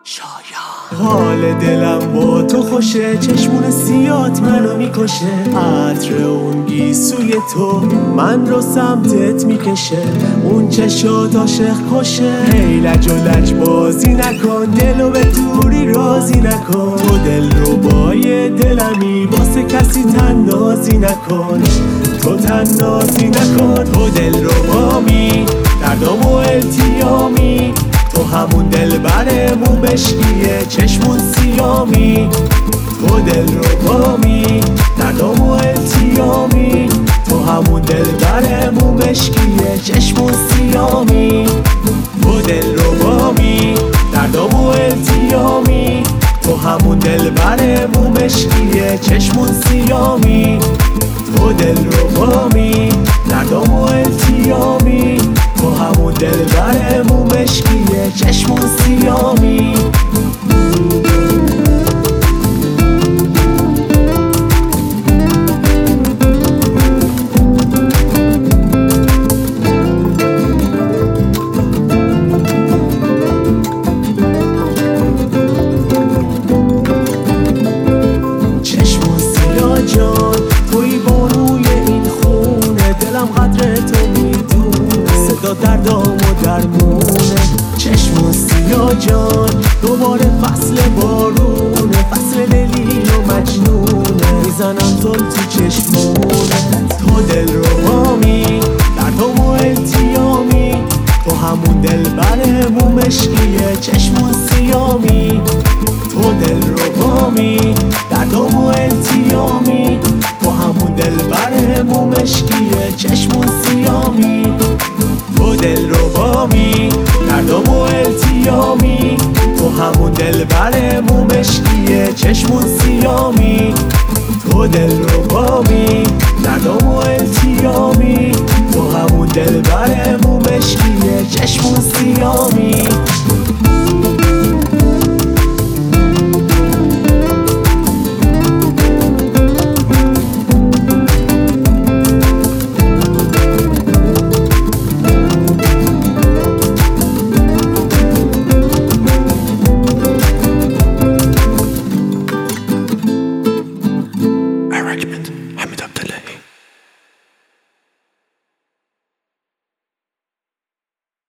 حال دلم با تو خوشه، چشمون سیات منو میکشه، عطر اون گیسوی تو من رو سمتت میکشه، اون چشات عاشق کشه. هی لج و لج بازی نکن، دلو به دوری رازی نکن، تو دل رو بای دلمی واسه کسی تنازی نکن، تو تنازی نکن. تو دل رو بامی دردام و التیامی، تو همون دل بره مو بشکیه چشمون سیامی، تو دل رو بامی دردام و التیامی، تو همون دل بره مو بشکیه چشمون سیامی، تو دل رو بامی دردام و التیامی، تو همون دل بره مو بشکیه چشمون سیامی، تو دل رو بامی دردام و التیامی، تو همون دل بره مو مشکیه چشمون سیامی. چشمون سیاه جان توی بانوی این خونه، دلم قدر تو میدونه، صدا دردام و درمونه. چشمون سیاه جان دوباره فصل بارونه، فصل لیلی و مجنونه، میزنم زل تو چشمونه. تو دل رو بامی دردام و التیامی، تو همون دل بره مو مشکیه چشمون سیامی، تو دل رو بامی دردام و التیامی، تو همون دل بره مو مشکیه چشمون سیامی، تو دل رو بامی دردام و التیامی، تو همون دل بره مو مشکیه چشمون سیامی، تو دل